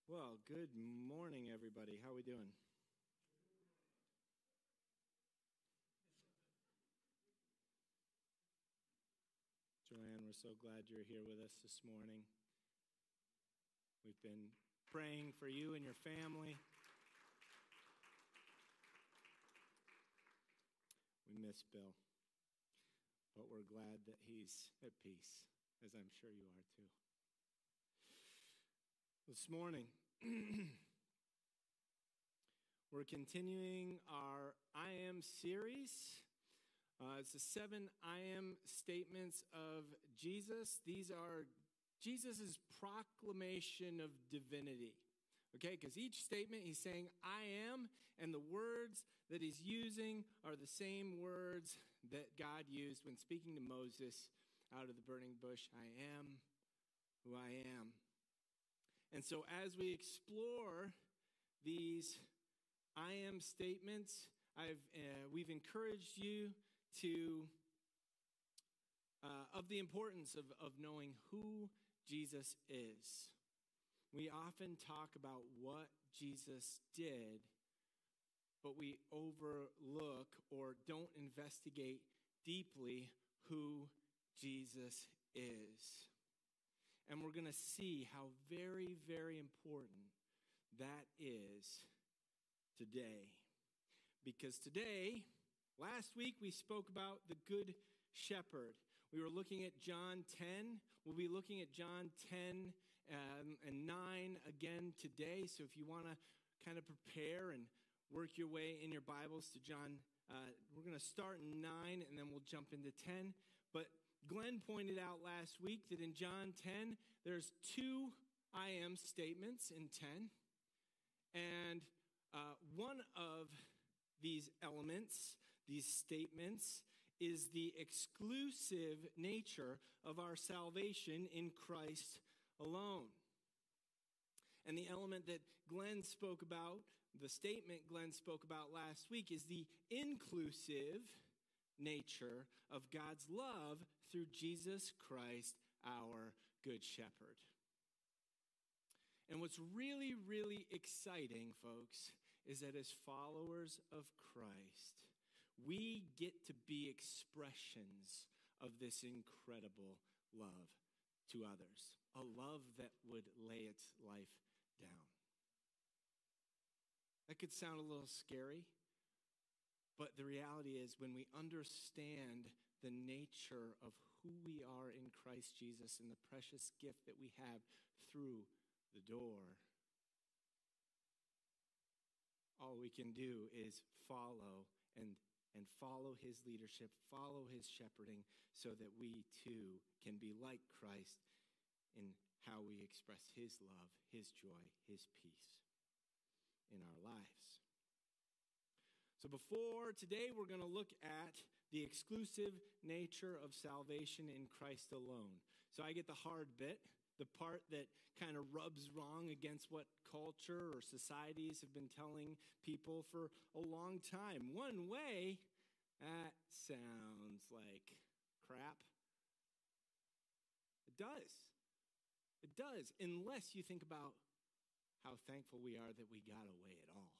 Well, good morning, everybody. How are we doing? Joanne, we're so glad you're here with us this morning. We've been praying for you and your family. We miss Bill, but we're glad that he's at peace, as I'm sure you are too. This morning, we're continuing our I Am series. It's the 7 I Am statements of Jesus. These are Jesus' proclamation of divinity. Okay, because each statement he's saying, I am, and the words that he's using are the same words that God used when speaking to Moses out of the burning bush. I am who I am. And so as we explore these I am statements, we've encouraged you to, of the importance of knowing who Jesus is. We often talk about what Jesus did, but we overlook or don't investigate deeply who Jesus is. And we're going to see how very, very important that is today. Because today, last week we spoke about the Good Shepherd. We were looking at John 10. We'll be looking at John 10 and 9 again today. So if you want to kind of prepare and work your way in your Bibles to John, we're going to start in 9 and then we'll jump into 10. But Glenn pointed out last week that in John 10, there's 2 I am statements in 10. And one of these elements, these statements, is the exclusive nature of our salvation in Christ alone. And the element that Glenn spoke about, the statement Glenn spoke about last week, is the inclusive nature of God's love through Jesus Christ, our Good Shepherd. And what's really, really exciting, folks, is that as followers of Christ, we get to be expressions of this incredible love to others, a love that would lay its life down. That could sound a little scary, but the reality is when we understand the nature of who we are in Christ Jesus and the precious gift that we have through the door, all we can do is follow and follow his leadership, follow his shepherding, so that we too can be like Christ in how we express his love, his joy, his peace in our lives. So before today, we're going to look at the exclusive nature of salvation in Christ alone. So I get the hard bit, the part that kind of rubs wrong against what culture or societies have been telling people for a long time. One way, that sounds like crap. It does. It does, unless you think about how thankful we are that we got away at all.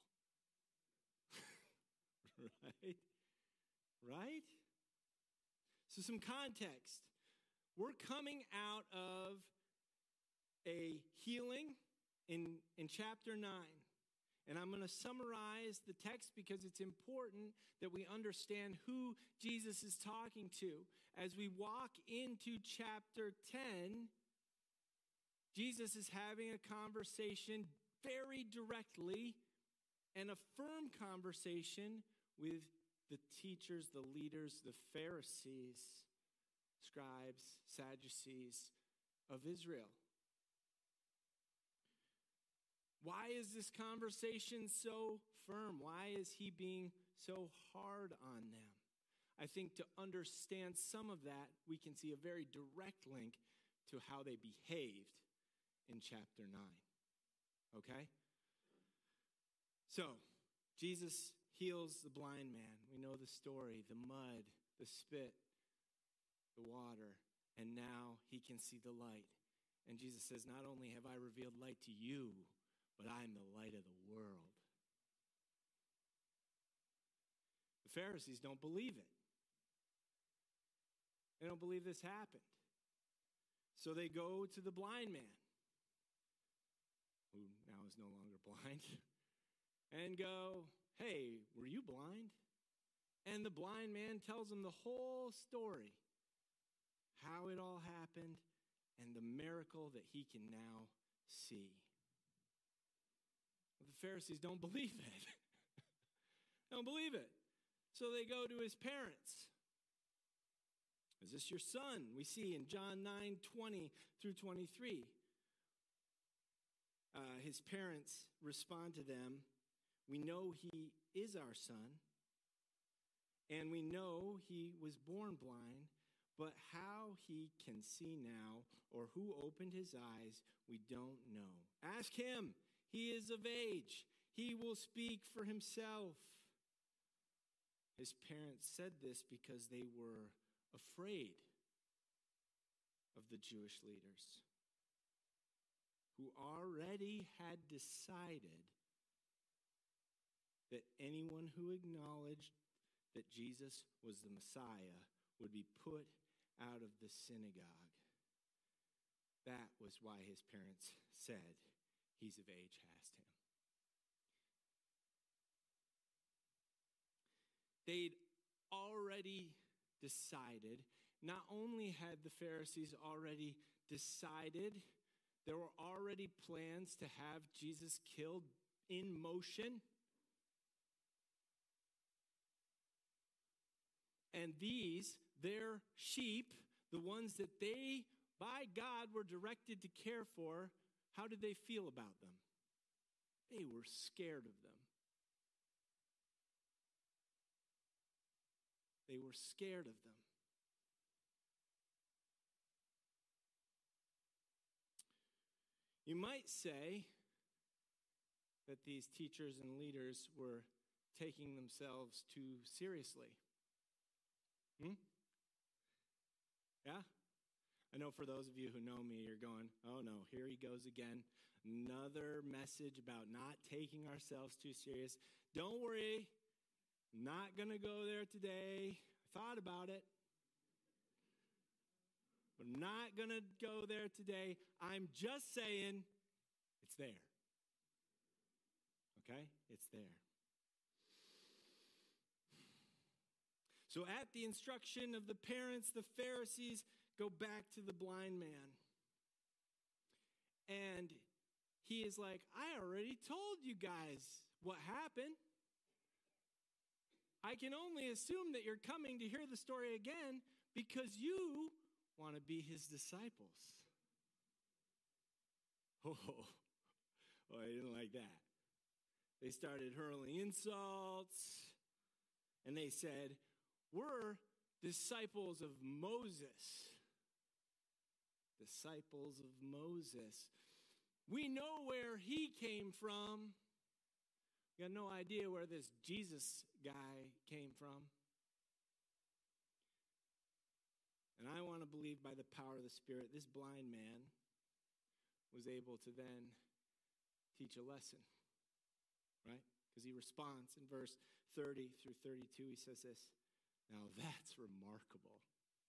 Right? Right? So some context. We're coming out of a healing in chapter 9. And I'm going to summarize the text because it's important that we understand who Jesus is talking to. As we walk into chapter 10, Jesus is having a conversation very directly and a firm conversation with the teachers, the leaders, the Pharisees, scribes, Sadducees of Israel. Why is this conversation so firm? Why is he being so hard on them? I think to understand some of that, we can see a very direct link to how they behaved in chapter 9. Okay? So, Jesus heals the blind man. We know the story, the mud, the spit, the water, and now he can see the light. And Jesus says, not only have I revealed light to you, but I'm the light of the world. The Pharisees don't believe it. They don't believe this happened. So they go to the blind man, who now is no longer blind, and go, hey, were you blind? And the blind man tells them the whole story, how it all happened, and the miracle that he can now see. But the Pharisees don't believe it. Don't believe it. So they go to his parents. Is this your son? We see in John 9:20 through 23. His parents respond to them, we know he is our son, and we know he was born blind, but how he can see now or who opened his eyes, we don't know. Ask him. He is of age. He will speak for himself. His parents said this because they were afraid of the Jewish leaders, who already had decided that anyone who acknowledged that Jesus was the Messiah would be put out of the synagogue. That was why his parents said, he's of age, asked him. They'd already decided. Not only had the Pharisees already decided, there were already plans to have Jesus killed in motion. And these, their sheep, the ones that they, by God, were directed to care for, how did they feel about them? They were scared of them. They were scared of them. You might say that these teachers and leaders were taking themselves too seriously. Yeah? I know for those of you who know me, you're going, oh no, here he goes again. Another message about not taking ourselves too serious. Don't worry, not going to go there today. I thought about it. We're not going to go there today. I'm just saying it's there. Okay? It's there. So at the instruction of the parents, the Pharisees go back to the blind man. And he is like, I already told you guys what happened. I can only assume that you're coming to hear the story again because you want to be his disciples. Oh, I didn't like that. They started hurling insults, and they said, we're disciples of Moses. Disciples of Moses. We know where he came from. We got no idea where this Jesus guy came from. And I want to believe by the power of the Spirit, this blind man was able to then teach a lesson, right? Because he responds in verse 30 through 32. He says this, now that's remarkable.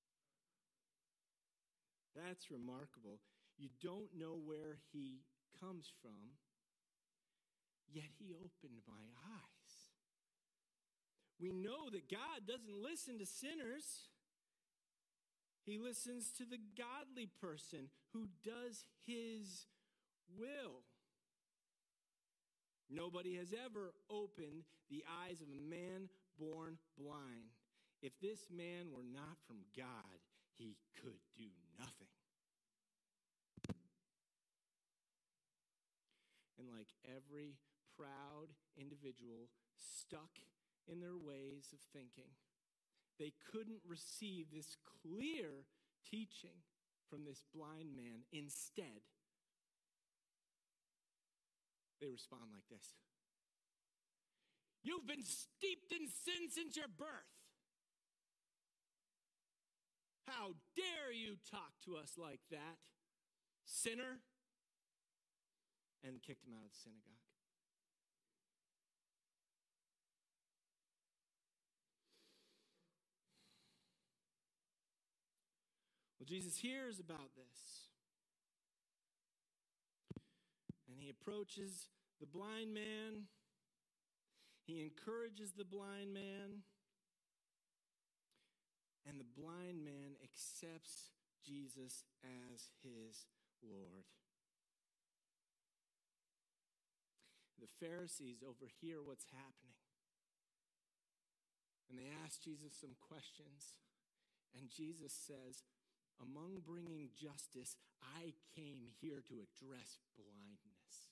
That's remarkable. You don't know where he comes from, yet he opened my eyes. We know that God doesn't listen to sinners. He listens to the godly person who does his will. Nobody has ever opened the eyes of a man born blind. If this man were not from God, he could do nothing. And like every proud individual stuck in their ways of thinking, they couldn't receive this clear teaching from this blind man. Instead, they respond like this. You've been steeped in sin since your birth. How dare you talk to us like that, sinner? And kicked him out of the synagogue. Well, Jesus hears about this. And he approaches the blind man. He encourages the blind man. And the blind man accepts Jesus as his Lord. The Pharisees overhear what's happening. And they ask Jesus some questions. And Jesus says, among bringing justice, I came here to address blindness.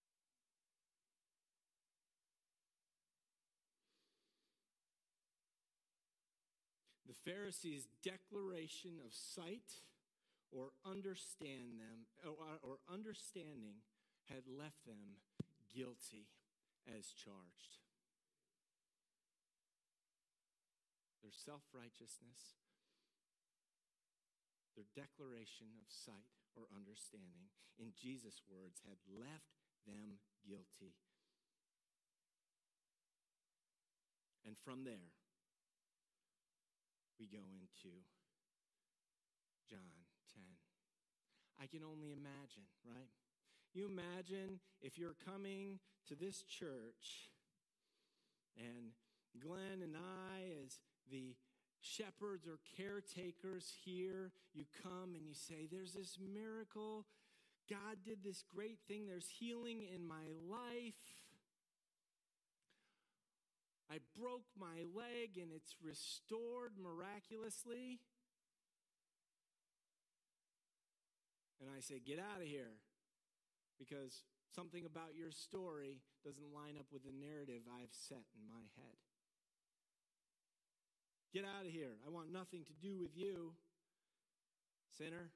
The Pharisees' declaration of sight or understanding had left them guilty as charged. Their self-righteousness, their declaration of sight or understanding, in Jesus' words, had left them guilty. And from there, we go into John 10. I can only imagine, right? You imagine if you're coming to this church and Glenn and I, as the shepherds or caretakers here, you come and you say, there's this miracle. God did this great thing. There's healing in my life. I broke my leg and it's restored miraculously. And I say, get out of here, because something about your story doesn't line up with the narrative I've set in my head. Get out of here. I want nothing to do with you, sinner.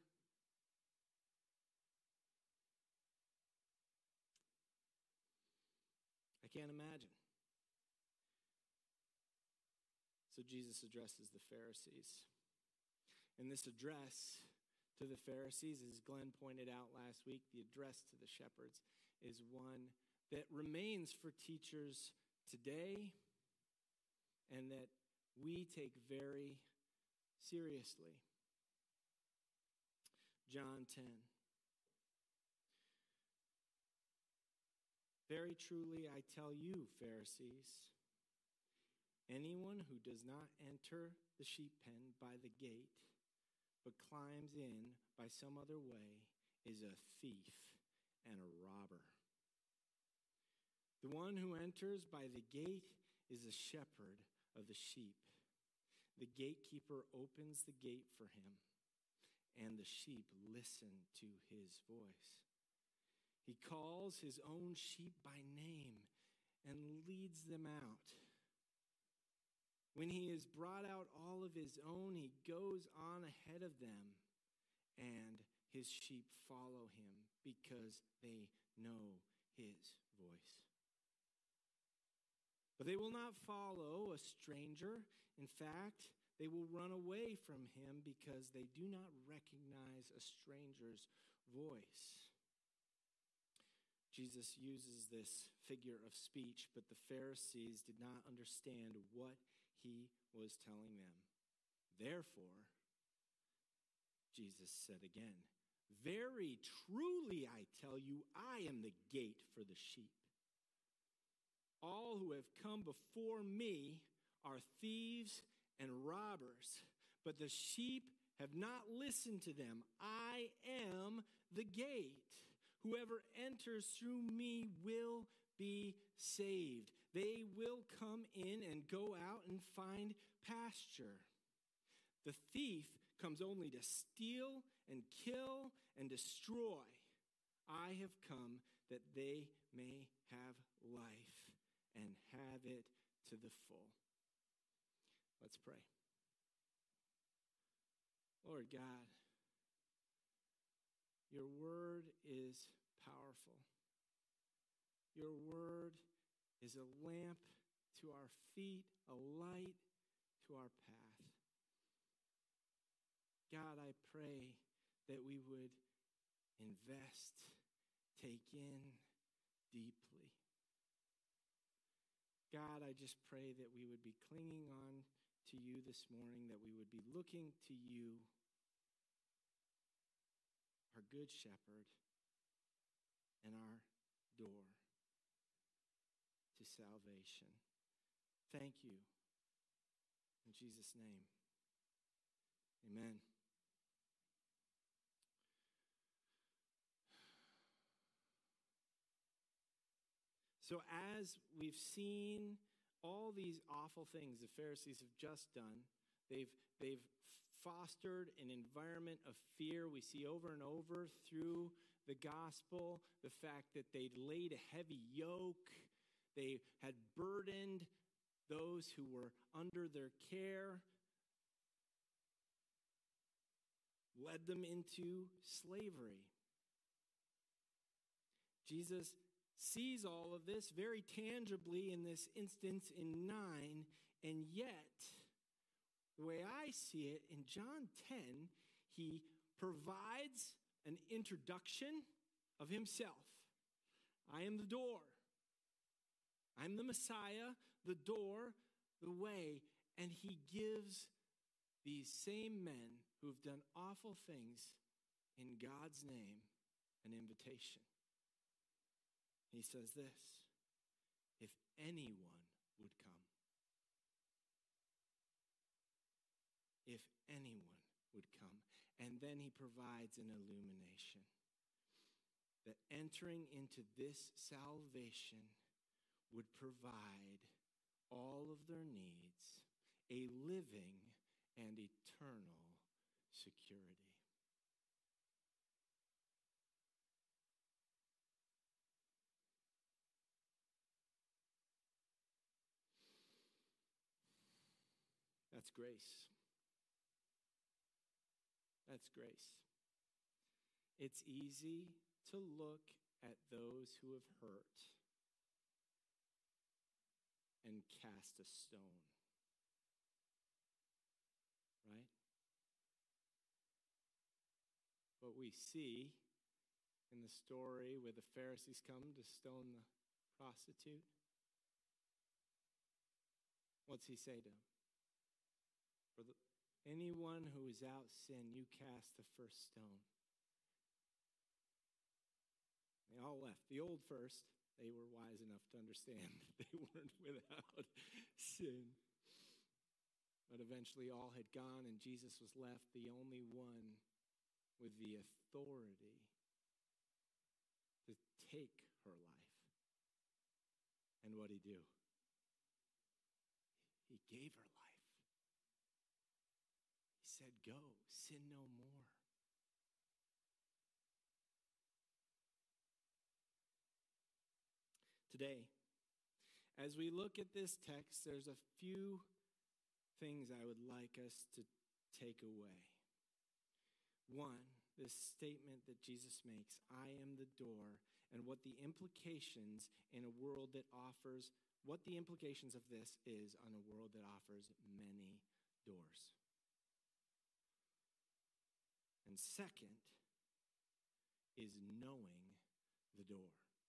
I can't imagine. So Jesus addresses the Pharisees. And this address to the Pharisees, as Glenn pointed out last week, the address to the shepherds is one that remains for teachers today and that we take very seriously. John 10. Very truly I tell you, Pharisees, anyone who does not enter the sheep pen by the gate, but climbs in by some other way, is a thief and a robber. The one who enters by the gate is a shepherd of the sheep. The gatekeeper opens the gate for him, and the sheep listen to his voice. He calls his own sheep by name and leads them out. When he has brought out all of his own, he goes on ahead of them, and his sheep follow him because they know his voice. But they will not follow a stranger. In fact, they will run away from him because they do not recognize a stranger's voice. Jesus uses this figure of speech, but the Pharisees did not understand what he was telling them. Therefore, Jesus said again, very truly I tell you, I am the gate for the sheep. All who have come before me are thieves and robbers, but the sheep have not listened to them. I am the gate. Whoever enters through me will be saved. They will come in and go out and find pasture. The thief comes only to steal and kill and destroy. I have come that they may have life and have it to the full. Let's pray. Lord God, your word is powerful. Your word is a lamp to our feet, a light to our path. God, I pray that we would invest, take in, deeply. God, I just pray that we would be clinging on to you this morning, that we would be looking to you, our good shepherd, and our door to salvation. Thank you. In Jesus' name, amen. So as we've seen all these awful things the Pharisees have just done, they've fostered an environment of fear. We see over and over through the gospel the fact that they laid a heavy yoke. They had burdened those who were under their care, led them into slavery. Jesus sees all of this very tangibly in this instance in 9, and yet, the way I see it, in John 10, he provides an introduction of himself. I am the door. I'm the Messiah, the door, the way, and he gives these same men who have done awful things in God's name an invitation. He says this, if anyone would come. If anyone would come. And then he provides an illumination that entering into this salvation would provide all of their needs, a living and eternal security. That's grace. That's grace. It's easy to look at those who have hurt and cast a stone. Right? But we see in the story where the Pharisees come to stone the prostitute, what's he say to them? Anyone who is out sin, you cast the first stone. They all left. The old first, they were wise enough to understand that they weren't without sin. But eventually all had gone, and Jesus was left, the only one with the authority to take her life. And what'd he do? He gave her life. He said, go, sin no more. Today, as we look at this text, there's a few things I would like us to take away. One, this statement that Jesus makes, I am the door, and what the implications in a world that offers, what the implications of this is on a world that offers many doors. And second is knowing the door.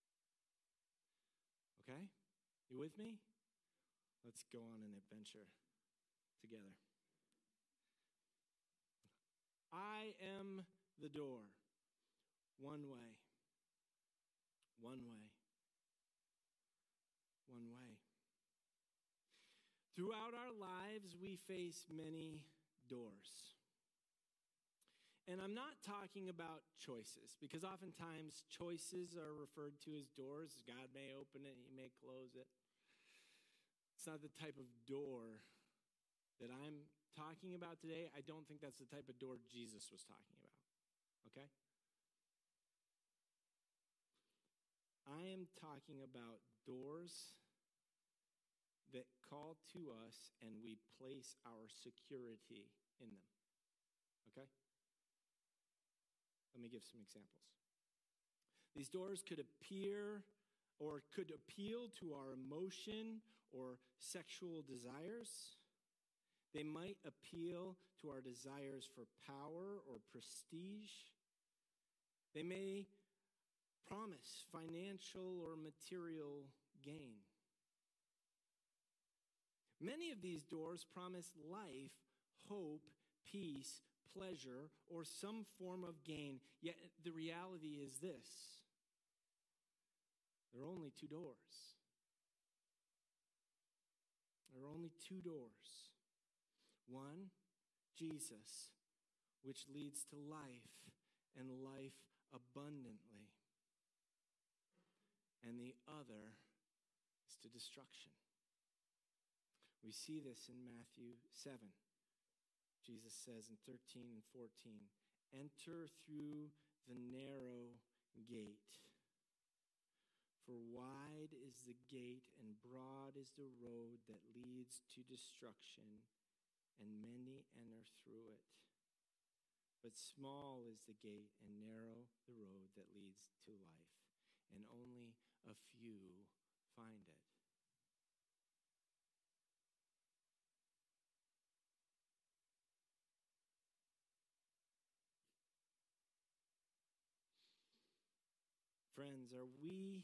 Okay? You with me? Let's go on an adventure together. I am the door. One way. One way. One way. Throughout our lives, we face many doors. And I'm not talking about choices, because oftentimes choices are referred to as doors. God may open it, he may close it. It's not the type of door that I'm talking about today. I don't think that's the type of door Jesus was talking about, okay? I am talking about doors that call to us and we place our security in them, okay? Let me give some examples. These doors could appear or could appeal to our emotion or sexual desires. They might appeal to our desires for power or prestige. They may promise financial or material gain. Many of these doors promise life, hope, peace, pleasure, or some form of gain. Yet the reality is this: there are only two doors. There are only two doors. One, Jesus, which leads to life and life abundantly. And the other is to destruction. We see this in Matthew 7. Jesus says in 13 and 14, "Enter through the narrow gate. For wide is the gate and broad is the road that leads to destruction, and many enter through it. But small is the gate and narrow the road that leads to life, and only a few find it." Friends, are we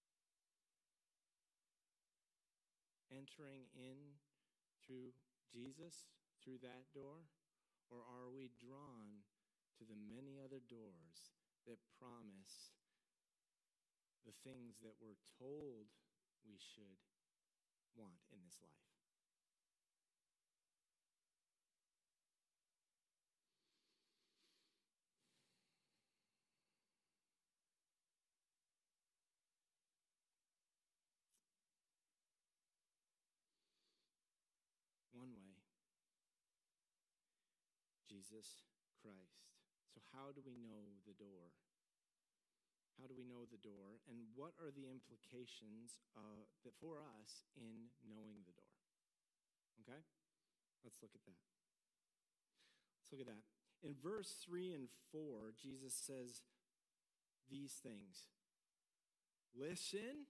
entering in through Jesus, through that door? Or are we drawn to the many other doors that promise the things that we're told we should want in this life? One way, Jesus Christ. So how do we know the door? How do we know the door? And what are the implications for us in knowing the door? Okay? Let's look at that. Let's look at that. In verse 3 and 4, Jesus says these things: listen,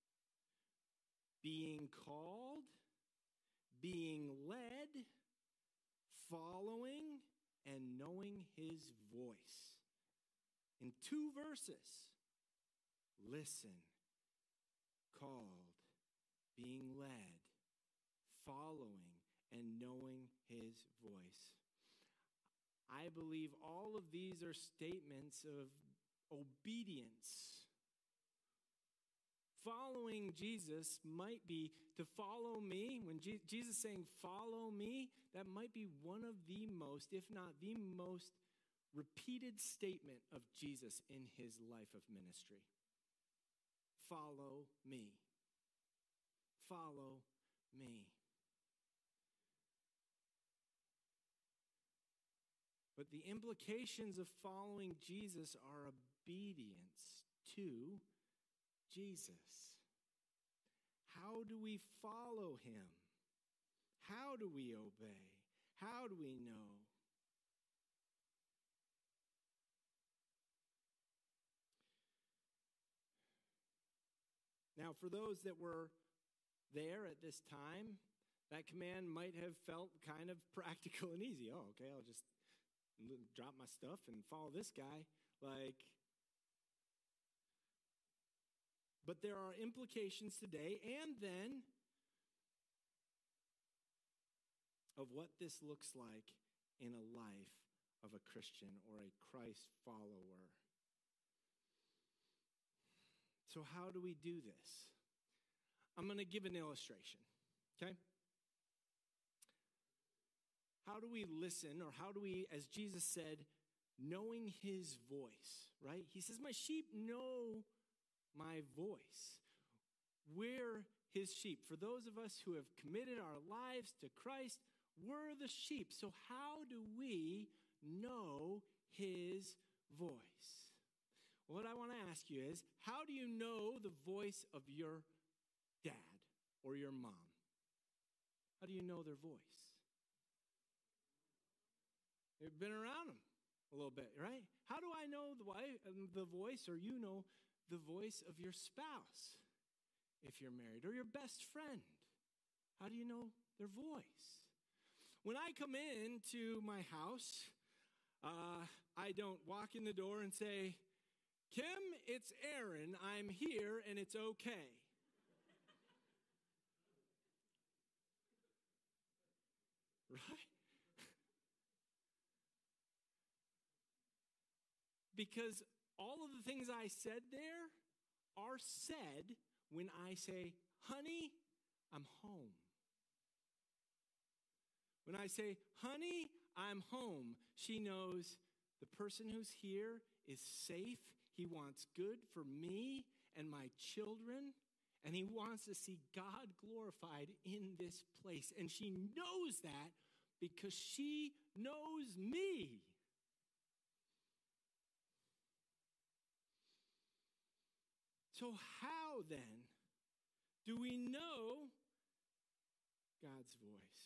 being called, being led, following, and knowing his voice. In 2 verses, listen, called, being led, following, and knowing his voice. I believe all of these are statements of obedience. Following Jesus might be to follow me. When Jesus is saying, "follow me," that might be one of the most, if not the most, repeated statement of Jesus in his life of ministry. Follow me. Follow me. But the implications of following Jesus are obedience to Jesus. How do we follow him? How do we obey? How do we know? Now, for those that were there at this time, that command might have felt kind of practical and easy. Oh, okay, I'll just drop my stuff and follow this guy. But there are implications today and then of what this looks like in a life of a Christian or a Christ follower. So how do we do this? I'm going to give an illustration, okay? How do we listen, or how do we, as Jesus said, knowing his voice, right? He says, "My sheep know my voice." We're his sheep. For those of us who have committed our lives to Christ, we're the sheep. So how do we know his voice? What I want to ask you is, how do you know the voice of your dad or your mom? How do you know their voice? You've been around them a little bit, right? How do I know the voice, or you know the voice of your spouse if you're married, or your best friend? How do you know their voice? When I come into my house, I don't walk in the door and say, "Kim, it's Aaron. I'm here, and it's okay. Right? Because all of the things I said there are said when I say, honey, I'm home. When I say, honey, I'm home, she knows the person who's here is safe. He wants good for me and my children, and he wants to see God glorified in this place. And she knows that because she knows me. So how then do we know God's voice?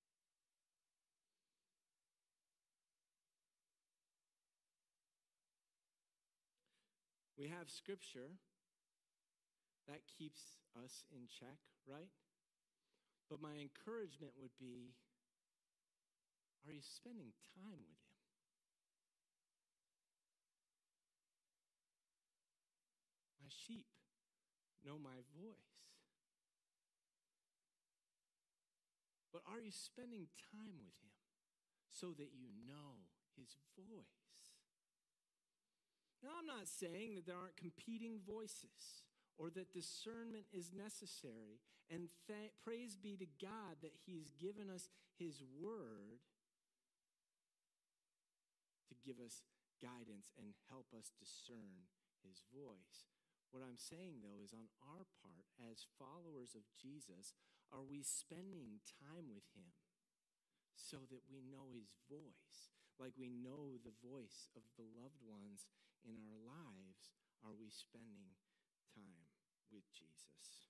We have scripture that keeps us in check, right? But my encouragement would be, are you spending time with him? My sheep know my voice. But are you spending time with him so that you know his voice? Now, I'm not saying that there aren't competing voices or that discernment is necessary. And praise be to God that he's given us his word to give us guidance and help us discern his voice. What I'm saying, though, is on our part, as followers of Jesus, are we spending time with him so that we know his voice? Like we know the voice of the loved ones in our lives, are we spending time with Jesus?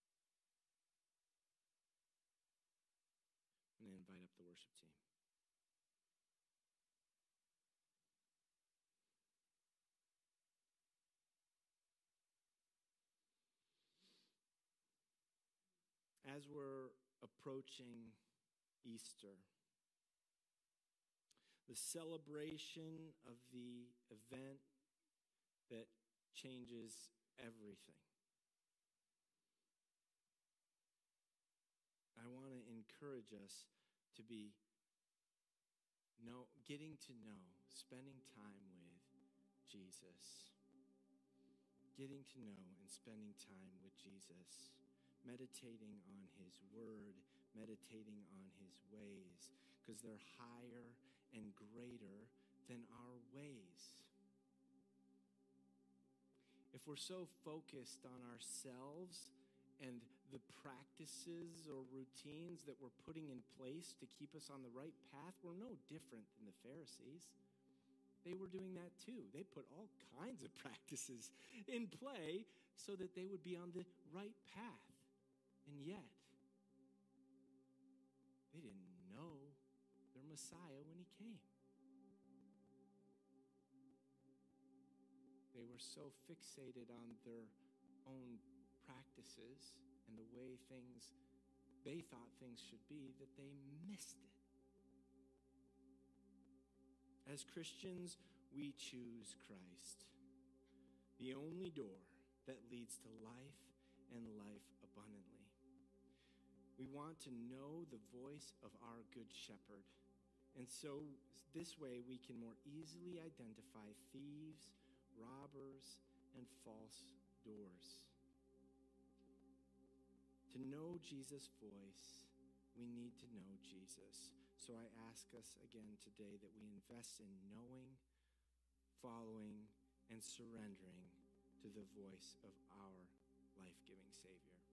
I'm going to invite up the worship team. As we're approaching Easter, the celebration of the event that changes everything, I want to encourage us to be getting to know, spending time with Jesus. Getting to know and spending time with Jesus. Meditating on his word, meditating on his ways, because they're higher and greater than our ways. If we're so focused on ourselves and the practices or routines that we're putting in place to keep us on the right path, we're no different than the Pharisees. They were doing that too. They put all kinds of practices in play so that they would be on the right path. And yet, they didn't know their Messiah when he came. They were so fixated on their own practices and the way they thought things should be that they missed it. As Christians, we choose Christ, the only door that leads to life and life abundantly. We want to know the voice of our good shepherd. And so this way we can more easily identify thieves, robbers, and false doors. To know Jesus' voice, we need to know Jesus. So I ask us again today that we invest in knowing, following, and surrendering to the voice of our life-giving Savior.